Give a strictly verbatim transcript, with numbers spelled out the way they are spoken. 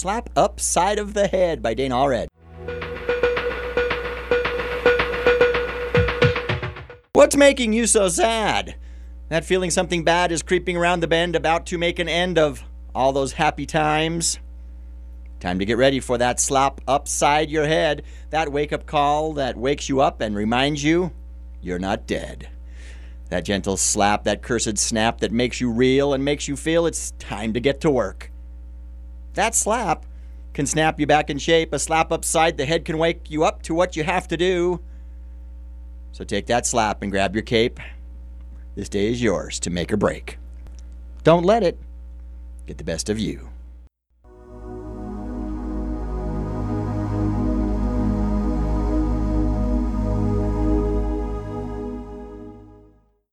Slap Upside of the Head by Dana Allred. What's making you so sad? That feeling something bad is creeping around the bend, about to make an end of all those happy times? Time to get ready for that slap upside your head, that wake-up call that wakes you up and reminds you you're not dead. That gentle slap, that cursed snap that makes you reel and makes you feel it's time to get to work. That slap can snap you back in shape. A slap upside the head can wake you up to what you have to do. So take that slap and grab your cape. This day is yours to make or break. Don't let it get the best of you.